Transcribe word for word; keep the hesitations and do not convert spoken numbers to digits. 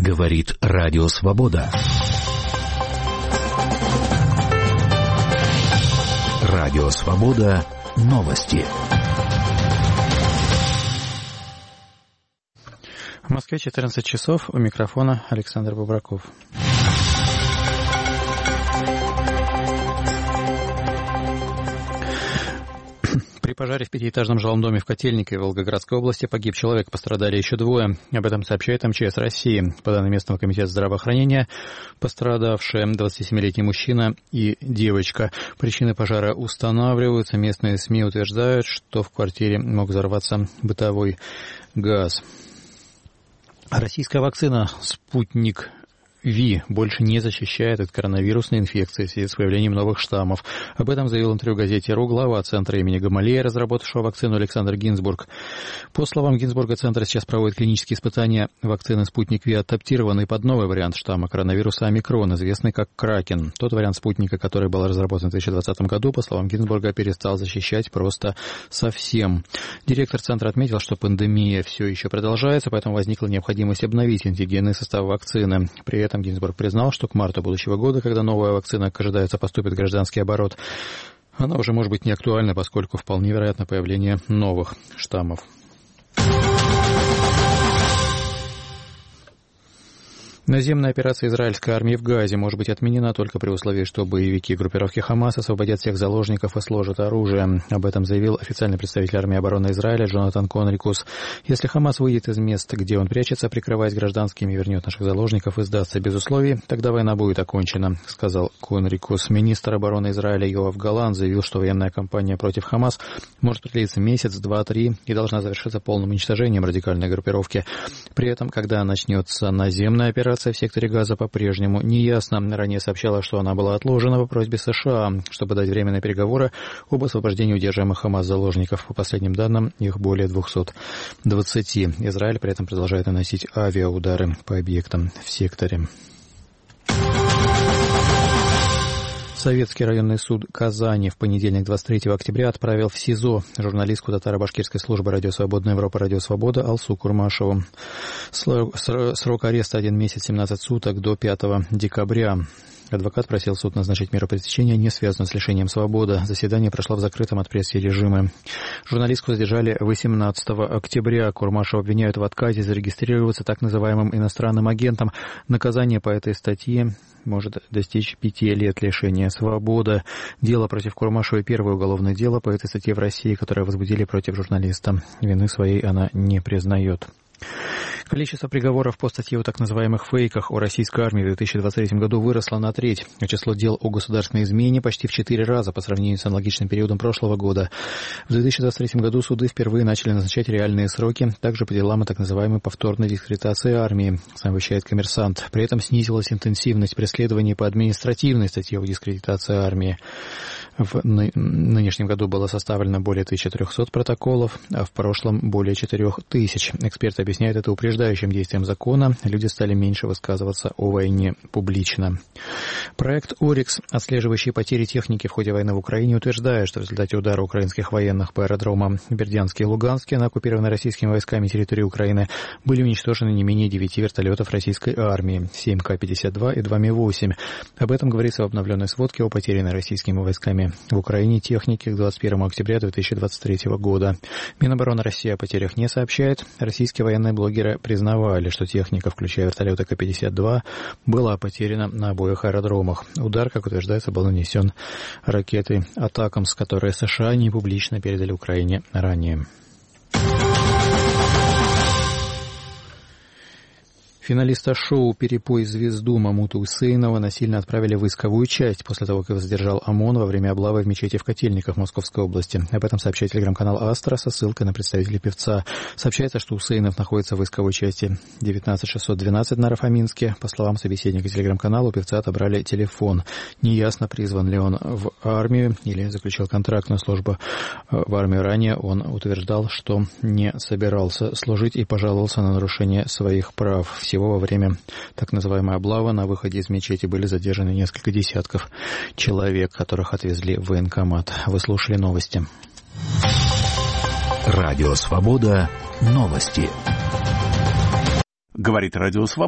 Говорит Радио Свобода. Радио Свобода. Новости. В Москве четырнадцать часов. У микрофона Александр Бубраков. При пожаре в пятиэтажном жилом доме в Котельникове Волгоградской области погиб человек, пострадали еще двое. Об этом сообщает эм че эс России. По данным местного комитета здравоохранения, пострадавшие двадцатисемилетний мужчина и девочка. Причины пожара устанавливаются. Местные СМИ утверждают, что в квартире мог взорваться бытовой газ. Российская вакцина «Спутник Ви» больше не защищает от коронавирусной инфекции в связи с появлением новых штаммов. Об этом заявил интервью газете «Ру» глава Центра имени Гамалея, разработавшего вакцину, Александр Гинзбург. По словам Гинзбурга, Центр сейчас проводит клинические испытания вакцины «Спутник Ви», адаптированной под новый вариант штамма коронавируса омикрон, известный как «Кракен». Тот вариант «Спутника», который был разработан в две тысячи двадцатом году, по словам Гинзбурга, перестал защищать просто совсем. Директор Центра отметил, что пандемия все еще продолжается, поэтому возникла необходимость обновить антигенный состав вакцины. При этом Гинзбург признал, что к марту будущего года, когда новая вакцина, как ожидается, поступит в гражданский оборот, она уже может быть не актуальна, поскольку вполне вероятно появление новых штаммов. Наземная операция израильской армии в Газе может быть отменена только при условии, что боевики группировки Хамас освободят всех заложников и сложат оружие. Об этом заявил официальный представитель армии обороны Израиля Джонатан Конрикус. Если Хамас выйдет из мест, где он прячется, прикрываясь гражданскими, вернет наших заложников и сдастся без условий, тогда война будет окончена, сказал Конрикус. Министр обороны Израиля Йоав Галлант заявил, что военная кампания против Хамас может продлиться месяц, два, три и должна завершиться полным уничтожением радикальной группировки. При этом, когда начнется наземная операция, в секторе Газа по-прежнему неясно. Ранее сообщала, что она была отложена по просьбе США, чтобы дать время на переговоры об освобождении удерживаемых Хамас заложников. По последним данным, их более двухсот двадцати. Израиль при этом продолжает наносить авиаудары по объектам в секторе. Советский районный суд Казани в понедельник, двадцать третьего октября, отправил в СИЗО журналистку татаро-башкирской службы «Радио Свободная Европа», «Радио Свобода» Алсу Курмашеву. Срок ареста один месяц семнадцать суток до пятого декабря. Адвокат просил суд назначить меру пресечения, не связанную с лишением свободы. Заседание прошло в закрытом от прессы режиме. Журналистку задержали восемнадцатого октября. Курмашева обвиняют в отказе зарегистрироваться так называемым иностранным агентом. Наказание по этой статье может достичь пяти лет лишения свободы. Дело против Курмашевой — первое уголовное дело по этой статье в России, которое возбудили против журналиста. Вины своей она не признает. Количество приговоров по статье о так называемых фейках о российской армии в две тысячи двадцать третьем году выросло на треть, а число дел о государственной измене почти в четыре раза по сравнению с аналогичным периодом прошлого года. В две тысячи двадцать третьем году суды впервые начали назначать реальные сроки, также по делам о так называемой повторной дискредитации армии, сообщает «Коммерсант». При этом снизилась интенсивность преследований по административной статье о дискредитации армии. В нынешнем году было составлено более тысячи трехсот протоколов, а в прошлом более четырех тысяч. Эксперты объясняют это упреждающим действием закона. Люди стали меньше высказываться о войне публично. Проект «Орикс», отслеживающий потери техники в ходе войны в Украине, утверждает, что в результате удара украинских военных по аэродромам Бердянске и Луганске на оккупированной российскими войсками территории Украины были уничтожены не менее девяти вертолетов российской армии, семь Ка пятьдесят два и два Ми восемь. Об этом говорится в обновленной сводке о потерянной российскими войсками в Украине техники к двадцать первому октября две тысячи двадцать третьего года. Минобороны России о потерях не сообщает. Российские военные блогеры признавали, что техника, включая вертолеты Ка пятьдесят два, была потеряна на обоих аэродромах. Удар, как утверждается, был нанесен ракетой «Атакамс», которые США не публично передали Украине ранее. Финалиста шоу «Перепой звезду» Мамута Усейнова насильно отправили в войсковую часть после того, как его задержал ОМОН во время облавы в мечети в Котельниках Московской области. Об этом сообщает телеграм-канал «Астра» со ссылкой на представителей певца. Сообщается, что Усейнов находится в войсковой части девятнадцать шестьсот двенадцать на Рафаминске. По словам собеседника телеграм-канала, у певца отобрали телефон. Неясно, призван ли он в армию или заключил контракт на службу в армию. Ранее он утверждал, что не собирался служить и пожаловался на нарушение своих прав. Всего во время так называемой облавы на выходе из мечети были задержаны несколько десятков человек, которых отвезли в военкомат. Вы слушали новости. Радио Свобода. Новости. Говорит Радио Свобода.